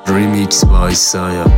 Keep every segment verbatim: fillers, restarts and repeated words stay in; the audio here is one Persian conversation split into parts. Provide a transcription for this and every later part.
Remix by Saya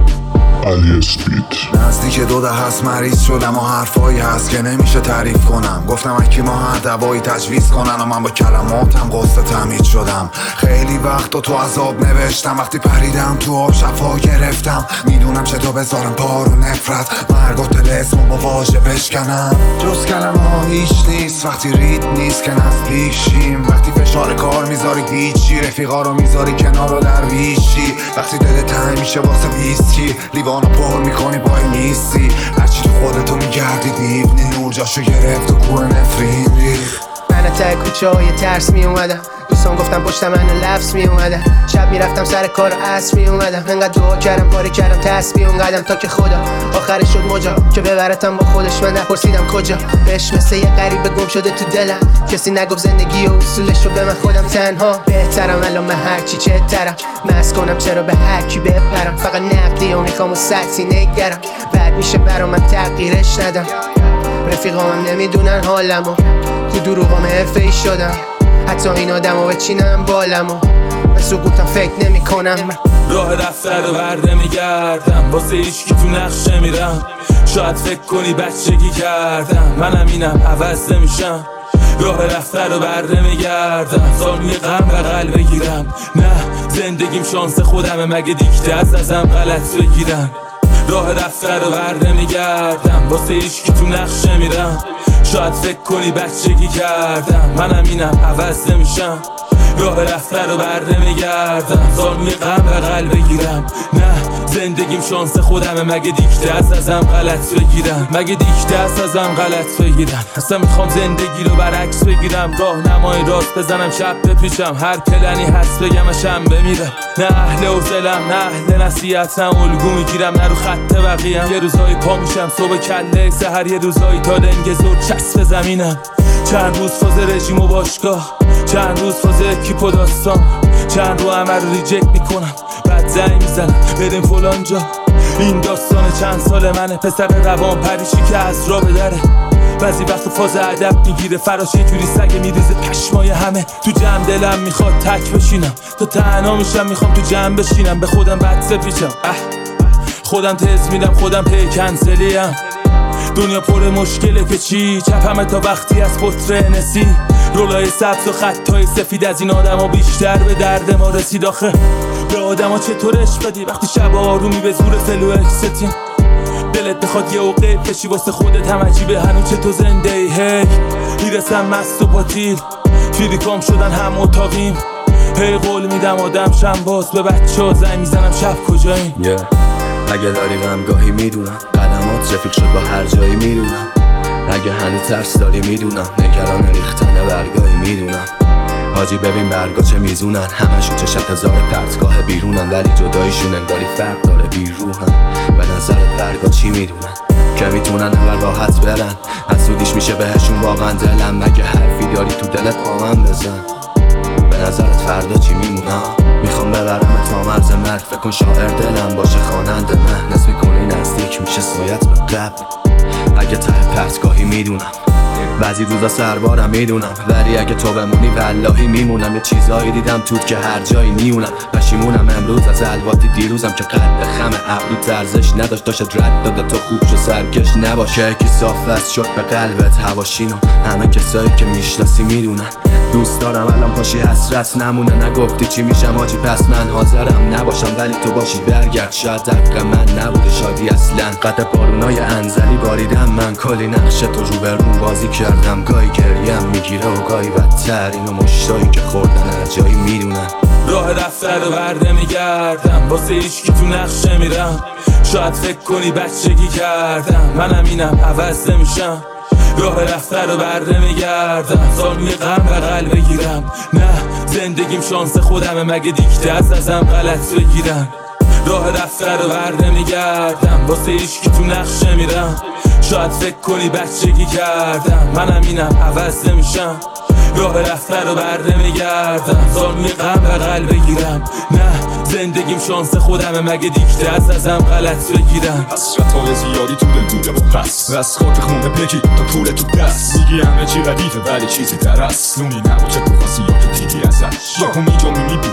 علی اسپید. نزدیک دو ده هست مریض شدم و حرفایی هست که نمیشه تعریف کنم. گفتم اکی ما هر دوایی تجویز کنن و من با کلماتم قصد تمیز شدم. خیلی وقت و تو عذاب نوشتم، وقتی پریدم تو آب شفا گرفتم. میدونم چطور بذارم پارو نفرت، مرگ و تلسم با واژه بشکنم. جز کلمه ها هیچ نیست وقتی رید نیست که نزدیک شیم. وقتی فشار کار میذاری هیچی، رفیقا رو میذاری کنار و درویشی. وقتی دل تنگ میشه واسه ویسکی، لیوانو پر میکنی پای نیستی. هرچی تو خودتو میگردی دیوونی، نور جاشو گرفت و کوه نفرین ریخت. من تا کوچه های ترس می اومدم، دوستان گفتم پشت من لفظ می اومدم. شب میرفتم سر کار عصر می اومدم، انقدر دعا کردم پاره کردم تسبیح اونقدم تا که خدا آخرش شد مجا که ببرتم با خودش. من نپرسیدم کجا، بهش مثل یه غریبه گم شده تو دلم. کسی نگفت زندگی و اصولش رو به من خودم تنها بهترم. الان من هرچی چهترم، مست کنم چرا به هرکی بپرم. فقط نقدی و میخوام و سطحی نگرم، بعد میشه برا من تغییرش ندم. رفیقامم نمیدونن حالمو، تو دروغام حرفه‌ای شدم. حتی این آدمو بچینم بالمو، به سقوطم فکر نمی کنم. راه رفتر رو برده میگردم، واسه هیچکی تو نقشه میرم. شاید فکر کنی بچگی کردم، منم اینم عوض نمیشم. راه رفتر رو برده میگردم، زانوی غم بغل بگیرم. نه زندگیم شانس خودمه، مگه دیگه از ازم غلط بگیرم. راه رفتر رو برده میگردم، واسه هیچکی تو نقشه میرم. شاید فکر کنی بچگی کردم، منم اینم عوض نمیشم. راه رفتر رو برده میگردم، زانوی غم بغل بگیرم. نه زندگیم شانس خودمه، مگه دیگه از ازم غلط بگیرم. مگه دیگه از ازم غلط بگیرم. اصلا میخوام زندگی رو برعکس بگیرم، راه نمای راست بزنم شب بپیشم. هر پلنی هست بگم شنبه میرم. نه اهل حوصله‌ام، نه اهل نصیحتم، الگو میگیرم نه رو خط بقیه‌ام. یه روزایی پا میشم صبح کله سحر، یه روزایی تا دنگ زور چسب زمینم. چند روز فاز رژیم و باشگاه، چند روز فاز اکیپ و داستان. چند رو همه رو ریجکت میکنم، بعد زنگ میزنم بریم فلان جا. این داستان چند سال منه، پسر روان پریشی که از را بدره. بعضی وقت فاز ادب میگیره فراش، یه جوری سگه میریزه پشمای همه. تو جمع دلم میخواد تک بشینم، تا تنها میشم میخوام تو جمع بشینم. به خودم بد سپیچم، اه خودم تز میدم خودم پی کنسلیم. دنیا پر مشکله که چی، چپمه تا وقتی از پتر نسی. رولای سبز و خطای سفید از این آدم ها بیشتر به درد ما رسید. آخه به آدم ها چطور عشق بدی وقتی شب آرومی به زور فلو اکستیم. دلت بخواد یه عقده کشی واسه خودت هم عجیبه، هنوز چطور زنده ای. هی میرسم مست و پاتیل، فیریکام شدن هم اتاقیم. هی قول میدم آدم شم باز، به بچه ها زنگ میزنم شب کجاییم. yeah. اگه داری غم گاهی میدونم، قدمات رفیق شد با هر جایی میدونم. اگه هنوز ترس داری میدونم، نگران ریختن برگاهی میدونم. حاجی ببین برگا چه میزونن، همشون چشت هزار پرتگاه بیرونن. ولی جداییشون انگاری فرق داره بیروحن. به نظرت برگا چی میدونن که میتونن انقدر راحت برن؟ حسودیش میشه بهشون واقعا دلم. مگه حرفی داری تو دلت آمن بزن. به نظرت فردا چی میمونم؟ میخوام ببرم تا مرز مرگ، فکر کن شاعر دلم باشه خواننده مهنس میکنی نزدیک میشه سایت به قبل. اگه ته پرتگاهی میدونم، بعضی روزا سربارم میدونم. ولی اگه تو بمونی والله میمونم. یه چیزایی دیدم توت که هر جایی نیونم. پشیمونم امروز از الواتی دیروزم که قد خم عقلو ترزش نداشت. داشت رد داده تو خوب شو سرکش نباشه. یکی صاف وست شد به قلبت هواشینو، همه کسایی که میشناسی میدونن. دوست دارم الان پاشی حسرت نمونه، نگفتی چی میشم آجی پس من حاضرم نباشم. ولی تو باشی برگرد، شاید حق من نبوده شادی اصلا. قد بارونای انزلی باریدم من، کلی نقش تو رو برون بازی کردم. گاهی گریم میگیره و گاهی بدتر، اینو مشتایی که خوردن هر جایی میدونن. راه رفتر رو برده میگردم، واسه هیچکی تو نقشه میرم. شاید فکر کنی بچگی کردم، منم اینم عوض نمیشم. راه رفتر رو برده میگردم، زانوی غم بغل بگیرم. نه زندگیم شانس خودمه، مگه دیگه از ازم غلط بگیرم. راه رفتر رو برده میگردم، واسه هیچکی تو نقشه میرم. شاید فکر کنی بچگی کردم، منم اینم عوض نمیشم. راه رفتر رو برده میگردم، زانوی غم بغل بگیرم. نه زندگیم شانس خودمه، مگه دیگه از ازم غلط بگیرم. حسرت های زیادی تو دل بوده و پس از خاک خونه پکی تا پول تو دست. میگی همه چی ردیفه ولی چیزی در است. لونی نباشه تو خاصی یا که دیدی ازش. یا کن میجا میبینی که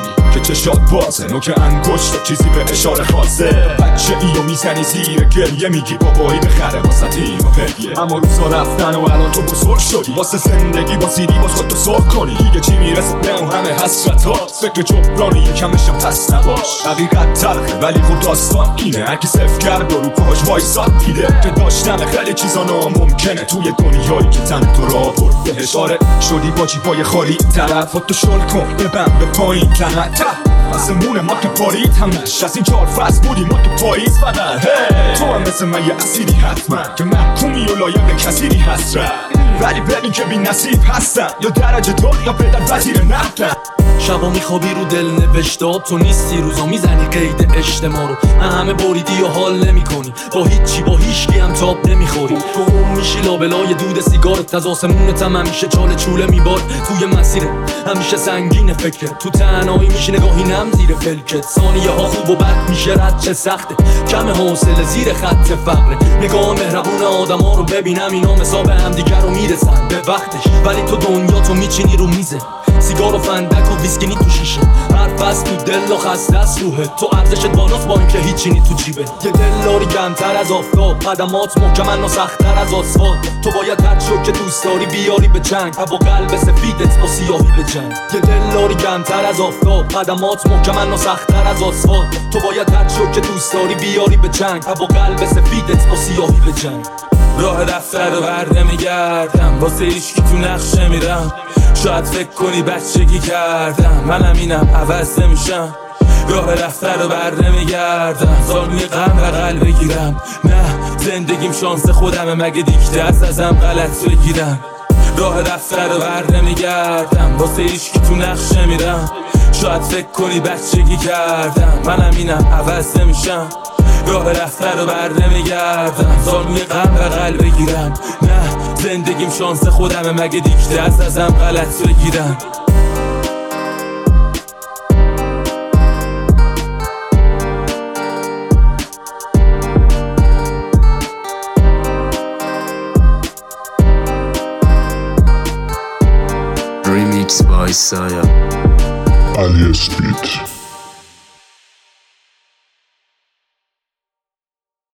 چشات بازه نوک انگشت چیزی به اشاره خاصه بچه ایو میزنی زیر گریه میگی بابایی بخره واسه تیم و پیه اما روزا رفتن و الان تو بزرگ شدی واسه زندگی با سیدی باز خودتو سرخ کنی دیگه چی میرسه به اون همه حسرت ها فکر جبرانی یکمشم پس نباش حقیقت تلخه ولی خب داستان اینه هرکی صفر کرد و رو پاش وایساد دیده که داشتن خیلی چیزا ناممکنه توی دنیایی که تن تو را برد بهش آره شدی با جیبای خالی طرف خودتو شل کن ببن به پایین تنت آسمون ما که پارید همش از این چهار فصل بودی ما تو پاییز فقط تو هم مثل من یه اسیری حتما که محکومی و لایق به کسیری حسرت ولی ببین که بی نصیب هستن یا درجه دار یا پدر وزیر نفتن شبا میخوابی رو دل نوشتاب تو نیستی روزا میزنی قید اجتماع رو من همه بریدی و حال نمی کنی با هیچی با هیچکی هم تاب نمیخوری تو اون میشی لابلای دود سیگارت از آسمونت هم همیشه چاله چوله میبار توی مسیره همیشه سنگین فکر تو تنهایی میشی نگاهی نم زیر فلکت ثانیه ها خوب و بد میشه رد چه سخته کم حوصله زیر خط فقره نگاه مهربون آدم ها رو ببینم اینا مثاب همدیگر رو میرسن به وقتش ولی تو دنیا تو میچینی رو میزه سیگار و فندک و ویسکینی تو شیشه حرف از تو دل و خسته از روحه تو ارزشت بالاست با اینکه هیچی نی تو جیبه یه دل داری کمتر از آفتاب قدمات محکمن و سخت‌تر از آسفالت تو باید هر چو که دوست داری بیاری به جنگ با قلب سفیدت با سیاهی به جنگ یه دل داری کمتر از آفتاب قدمات محکمن و سخت‌تر از آسفالت تو باید هر چو که دوست داری بیاری به جنگ با قلب سفیدت با سیاهی به جنگ راه دفتر رو برده میگردم واسه ایشکی تو نقشه میرم شاید فکر کنی بچگی کردم منم اینم عوض نمیشم راه دفتر رو برده میگردم زانوی غم و قلب بگیرم نه زندگیم شانس خودمه مگه دیگه دست ازم غلط بگیرم راه دفتر رو برده میگردم واسه ایشکی تو نقشه میرم شاید فکر کنی بچگی کردم منم اینم عوض نمیشم راه دفتر رو برده میگردم زانوی غم و قلب بگیرم نه زندگیم شانس خودمه مگه دیگه دست ازم غلط بگیرم Remix by Saya علی اسپید